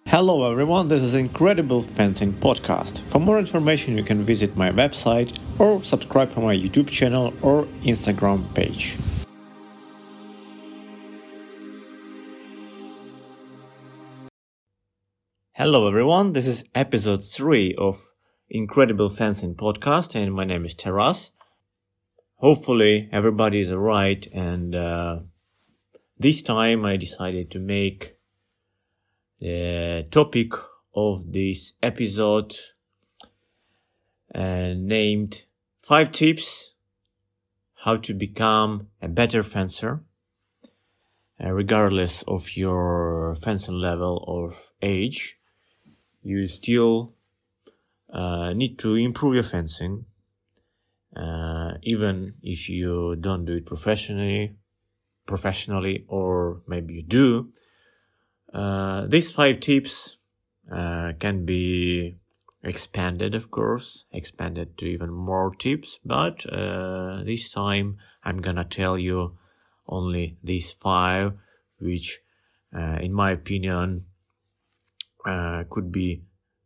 Hello everyone, this is Incredible Fencing Podcast. For more information you can visit my website or subscribe to my YouTube channel or Instagram page. Hello everyone, this is episode 3 of Incredible Fencing Podcast and my name is Taras. Hopefully everybody is alright and this time I decided to make the topic of this episode named 5 tips how to become a better fencer regardless of your fencing level or age. You still need to improve your fencing even if you don't do it professionally or maybe you do. These 5 tips can be expanded to even more tips, but this time I'm gonna tell you only these 5, which in my opinion could be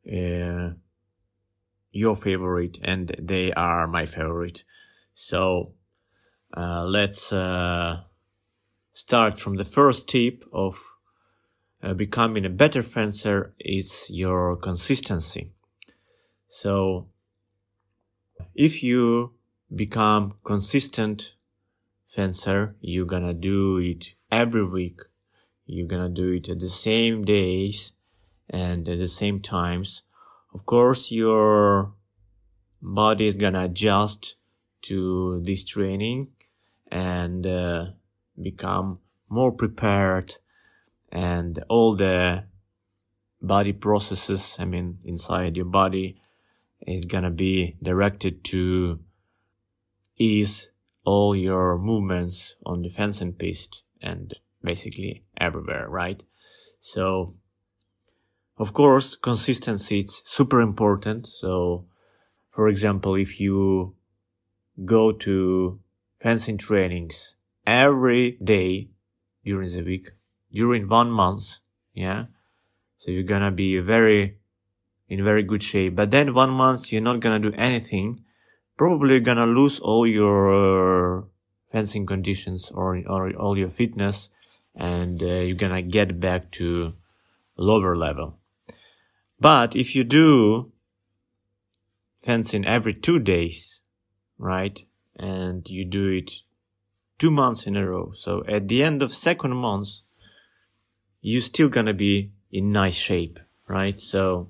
your favorite, and they are my favorite. So let's start from the first tip of becoming a better fencer is your consistency. So if you become consistent fencer, you're gonna do it every week. You're gonna do it at the same days and at the same times. Of course, your body is gonna adjust to this training and become more prepared, and all the body processes, inside your body is gonna be directed to ease all your movements on the fencing piste and basically everywhere, right? So, of course, consistency is super important. So, for example, if you go to fencing trainings every day during the week, during 1 month, so you're gonna be in very good shape. But then 1 month you're not gonna do anything. Probably you're gonna lose all your fencing conditions or all your fitness, and you're gonna get back to lower level. But if you do fencing every 2 days, right, and you do it 2 months in a row, so at the end of second month you're still gonna be in nice shape, right? So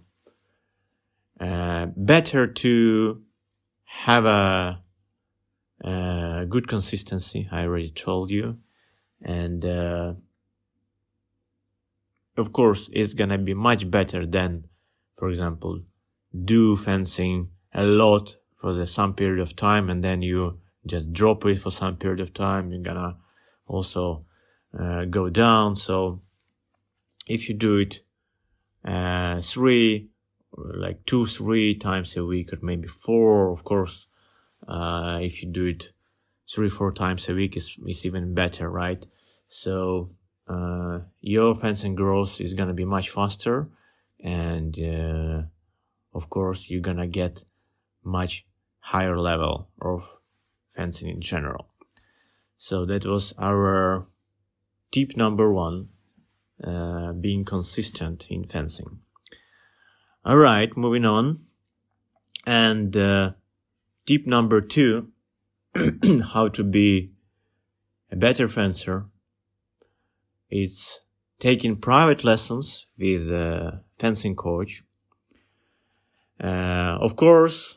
better to have a good consistency, I already told you, and of course it's gonna be much better than, for example, do fencing a lot for some period of time and then you just drop it for some period of time. You're gonna also go down. So if you do it 2-3 times a week, or maybe 4, of course, if you do it 3-4 times a week, it's even better, right? So your fencing growth is gonna be much faster, and of course you're gonna get much higher level of fencing in general. So that was our tip number 1, being consistent in fencing. All right, moving on. And tip number 2, how to be a better fencer, is taking private lessons with a fencing coach. Of course,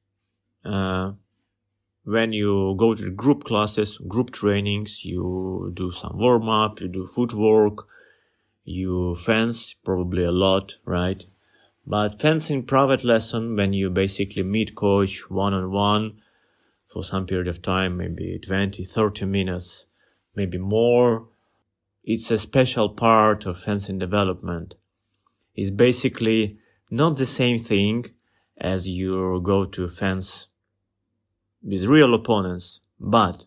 when you go to group classes, group trainings, you do some warm-up, you do footwork, you fence probably a lot, right? But fencing private lesson, when you basically meet coach one-on-one for some period of time, maybe 20-30 minutes, maybe more, it's a special part of fencing development. It's basically not the same thing as you go to fence with real opponents, but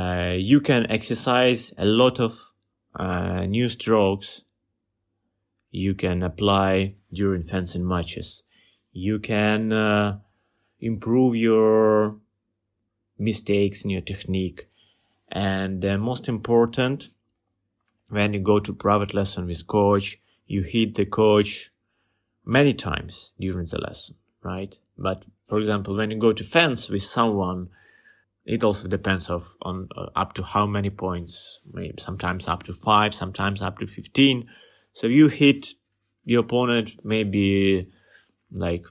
you can exercise a lot of new strokes you can apply during fencing matches. You can improve your mistakes in your technique. And most important, when you go to private lesson with coach, you hit the coach many times during the lesson, right? But for example, when you go to fence with someone, it also depends on up to how many points, maybe sometimes up to 5, sometimes up to 15. So you hit your opponent maybe like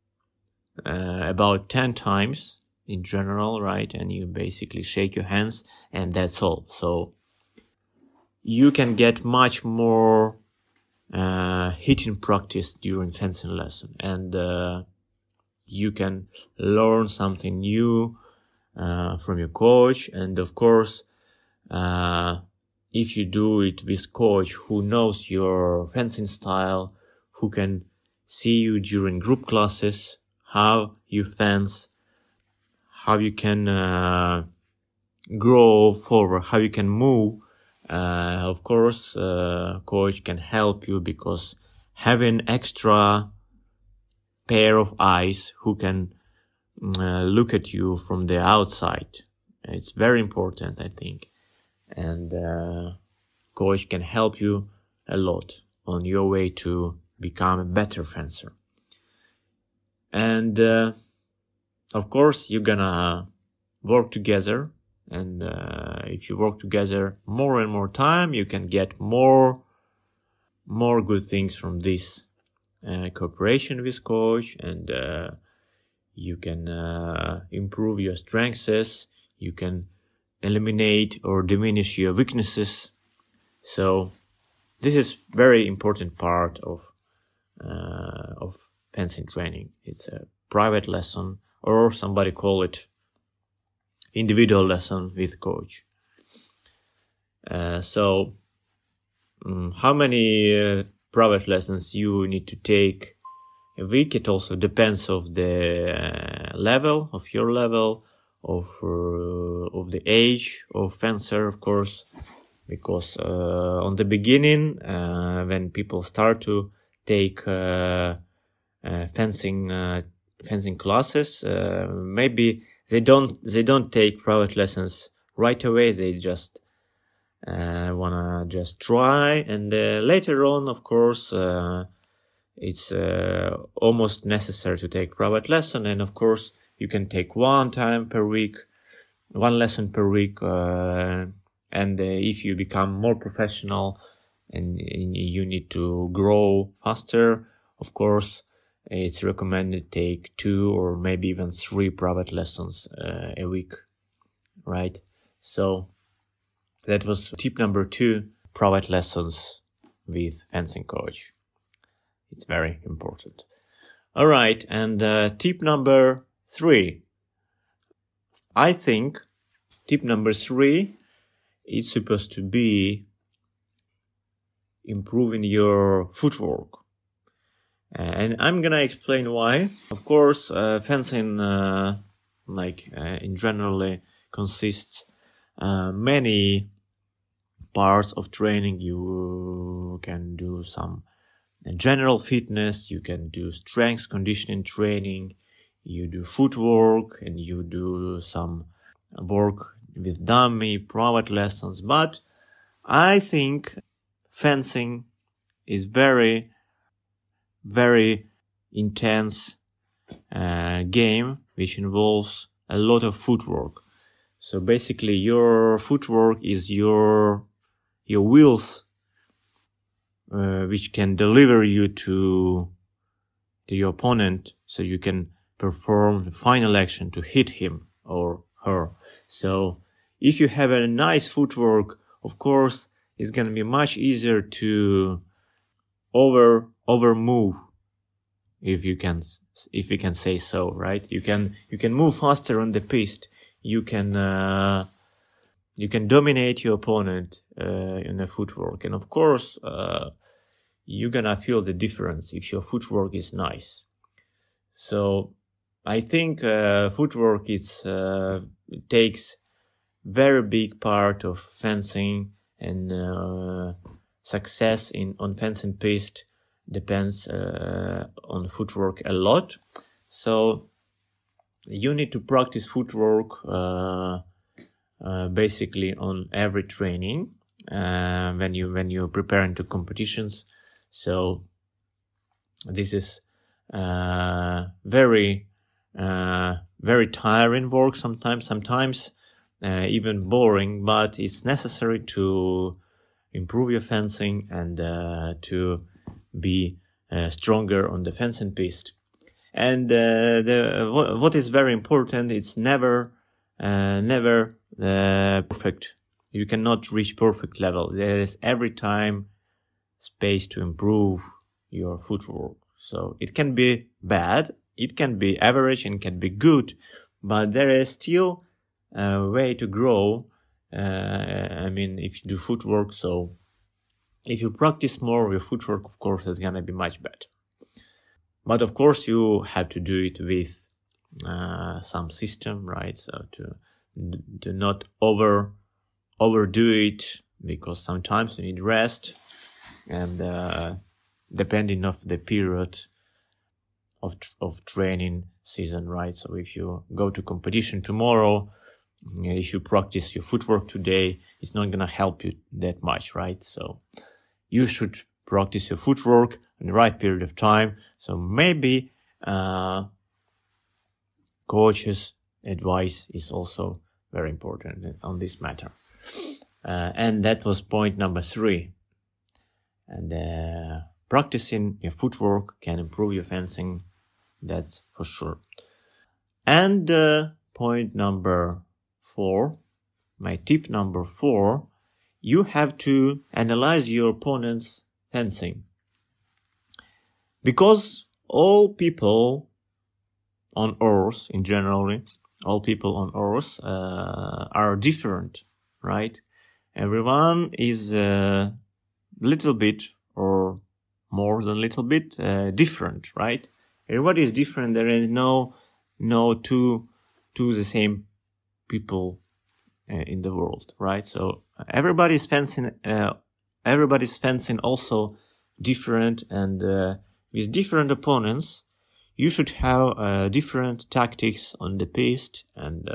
about 10 times in general, right? And you basically shake your hands and that's all. So you can get much more hitting practice during fencing lesson, and you can learn something new from your coach. And of course, if you do it with coach who knows your fencing style, who can see you during group classes, how you fence, how you can grow forward, how you can move, of course, coach can help you, because having extra pair of eyes who can look at you from the outside, it's very important, I think. And coach can help you a lot on your way to become a better fencer. And of course, you're gonna work together. And if you work together more and more time, you can get more good things from this cooperation with coach. And you can improve your strengths. You can eliminate or diminish your weaknesses. So this is very important part of fencing training. It's a private lesson, or somebody call it individual lesson with coach. So how many private lessons you need to take a week? It also depends of the level, of your level, of the age of fencer, of course, because on the beginning, when people start to take fencing classes, maybe they don't take private lessons right away. They just wanna just try, and later on, of course, it's almost necessary to take private lesson. And of course, you can take one lesson per week, and if you become more professional and you need to grow faster, of course, it's recommended to take 2 or maybe even 3 private lessons a week, right? So that was tip number 2, private lessons with fencing coach. It's very important. All right, and tip number 3. I think tip number 3 is supposed to be improving your footwork. And I'm gonna explain why. Of course, fencing, in generally consists many parts of training. You can do some general fitness, you can do strength conditioning training, you do footwork, and you do some work with dummy, private lessons. But I think fencing is very, very intense game, which involves a lot of footwork. So basically, your footwork is your wheels, which can deliver you to your opponent, so you can perform the final action to hit him or her. So if you have a nice footwork, of course, it's going to be much easier to over move, if you can say so, right? You can move faster on the piste. You can dominate your opponent in the footwork, and of course, you're gonna feel the difference if your footwork is nice. So I think footwork it takes very big part of fencing and success on fencing piste. depends on footwork a lot. So you need to practice footwork basically on every training when you prepare into competitions. So this is very tiring work sometimes even boring, but it's necessary to improve your fencing and to be stronger on the fencing piste. And what is very important, it's never perfect. You cannot reach perfect level. There is every time space to improve your footwork. So it can be bad, it can be average, and it can be good, but there is still a way to grow. If you do footwork, so if you practice more, your footwork, of course, is gonna be much better. But of course, you have to do it with some system, right? So to not overdo it, because sometimes you need rest, and depending of the period of training season, right? So if you go to competition tomorrow, if you practice your footwork today, it's not gonna help you that much, right? So you should practice your footwork in the right period of time. So maybe coach's advice is also very important on this matter. And that was point number 3. And practicing your footwork can improve your fencing, that's for sure. And point number 4, my tip number 4, you have to analyze your opponent's fencing. Because all people on earth, in general, all people on earth are different, right? Everyone is a little bit, or more than a little bit, different, right? Everybody is different. There is no two the same people in the world, right? So everybody's fencing also different, and with different opponents, you should have different tactics on the piste, and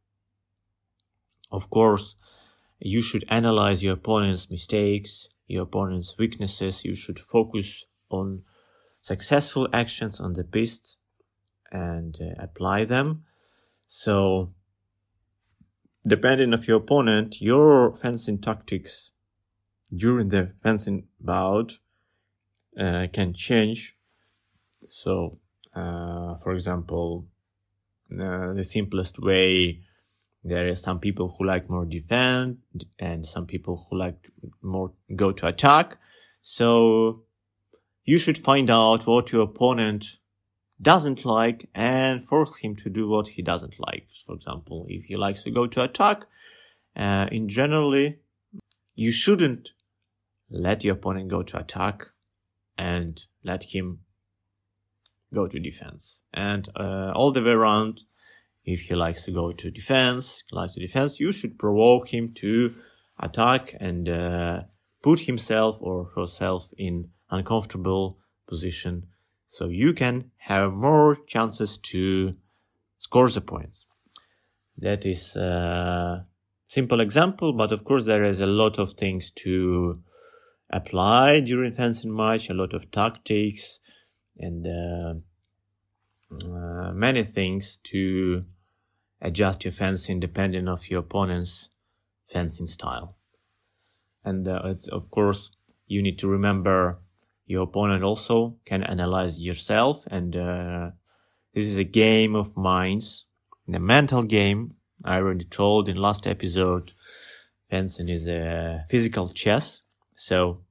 of course, you should analyze your opponent's mistakes, your opponent's weaknesses. You should focus on successful actions on the piste and apply them. So, depending on your opponent, your fencing tactics during the fencing bout can change. So, for example, the simplest way, there are some people who like more defend and some people who like more go to attack. So you should find out what your opponent doesn't like and force him to do what he doesn't like. For example, if he likes to go to attack, in generally, you shouldn't let your opponent go to attack and let him go to defense. And all the way around, if he likes to go to defense, you should provoke him to attack and put himself or herself in uncomfortable position, so you can have more chances to score the points. That is a simple example, but of course there is a lot of things to apply during fencing match, a lot of tactics and many things to adjust your fencing depending on your opponent's fencing style. And of course, you need to remember your opponent also can analyze yourself, and this is a game of minds, a mental game. I already told in last episode, fencing is a physical chess. So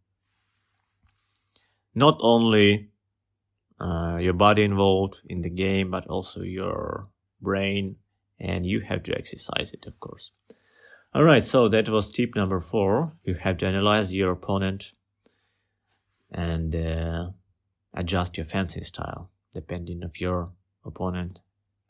not only your body involved in the game, but also your brain, and you have to exercise it, of course. All right, so that was tip number 4. You have to analyze your opponent and adjust your fencing style depending on your opponent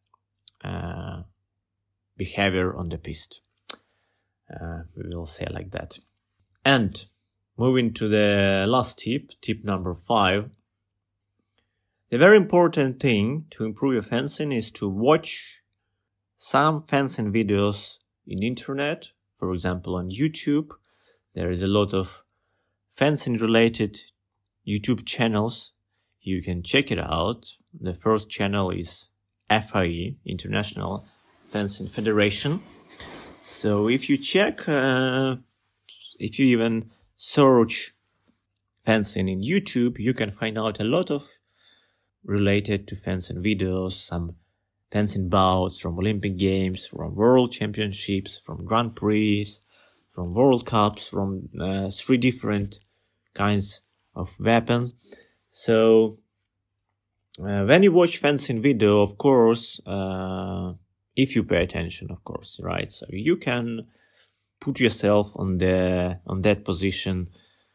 behavior on the piste. We will say like that. And moving to the last tip number 5. The very important thing to improve your fencing is to watch some fencing videos in internet. For example, on YouTube, there is a lot of fencing related YouTube channels. You can check it out. The first channel is FIE, International Fencing Federation. So if you check, if you even search fencing in YouTube, you can find out a lot of related to fencing videos, some fencing bouts from Olympic Games, from World Championships, from Grand Prix, from World Cups, from 3 different kinds of weapons. So when you watch fencing video, of course, if you pay attention, of course, right? So you can put yourself on that position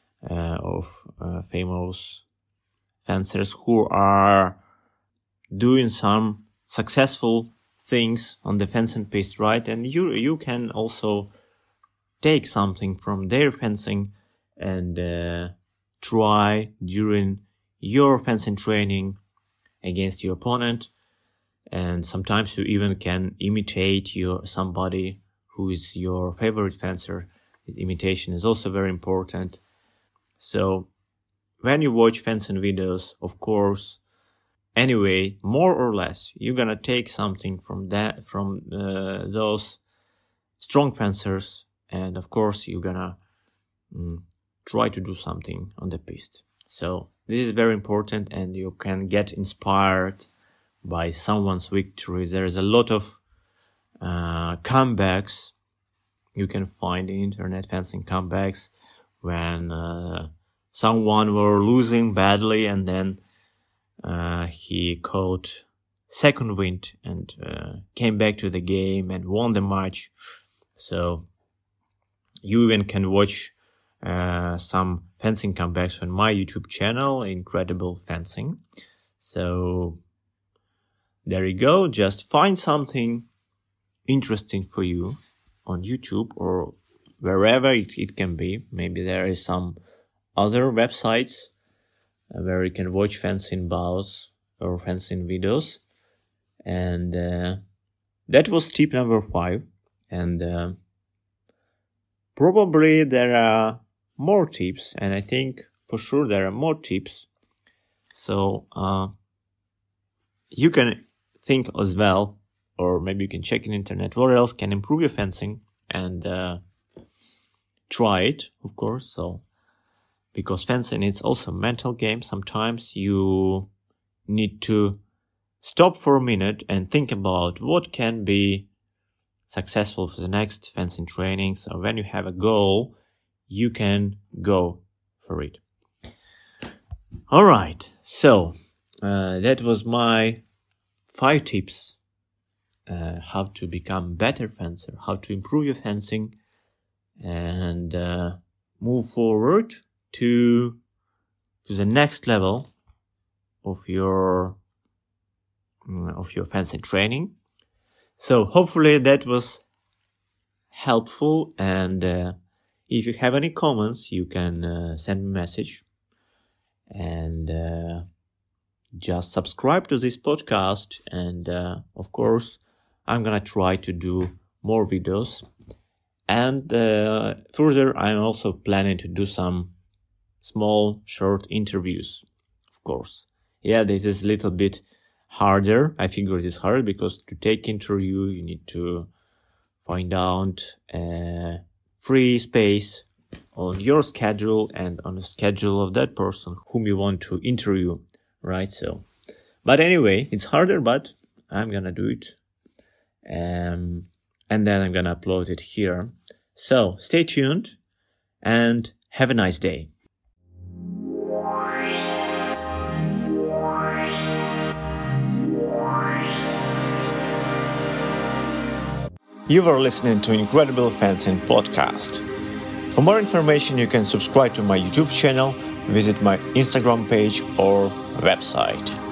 of famous fencers who are doing some successful things on the fencing piste, right? And you can also take something from their fencing and try during your fencing training against your opponent. And sometimes you even can imitate somebody who is your favorite fencer. Imitation is also very important. So when you watch fencing videos, of course, anyway, more or less, you're gonna take something from those strong fencers, and of course, you're gonna try to do something on the piste. So this is very important, and you can get inspired by someone's victory. There is a lot of comebacks you can find in internet, fencing comebacks, when someone were losing badly and then he caught second wind and came back to the game and won the match. So you even can watch some fencing comebacks on my YouTube channel, Incredible Fencing. So there you go. Just find something interesting for you on YouTube or wherever it can be. Maybe there is some other websites where you can watch fencing bouts or fencing videos. And that was tip number 5. And probably there are more tips, and I think for sure there are more tips. So you can think as well, or maybe you can check in internet what else can improve your fencing, and try it, of course. So because fencing is also a mental game, sometimes you need to stop for a minute and think about what can be successful for the next fencing training. So when you have a goal, you can go for it. All right. So that was my 5 tips how to become better fencer, how to improve your fencing, and move forward to the next level of your fencing training. So hopefully that was helpful, and if you have any comments, you can send me a message, and just subscribe to this podcast, and of course I'm gonna try to do more videos, and further I'm also planning to do some small short interviews, of course. Yeah, this is a little bit harder. I figure it is hard because to take interview you need to find out free space on your schedule and on the schedule of that person whom you want to interview, right? So, but anyway, it's harder, but I'm gonna do it, and then I'm gonna upload it here. So stay tuned and have a nice day. You are listening to Incredible Fencing Podcast. For more information, you can subscribe to my YouTube channel, visit my Instagram page or website.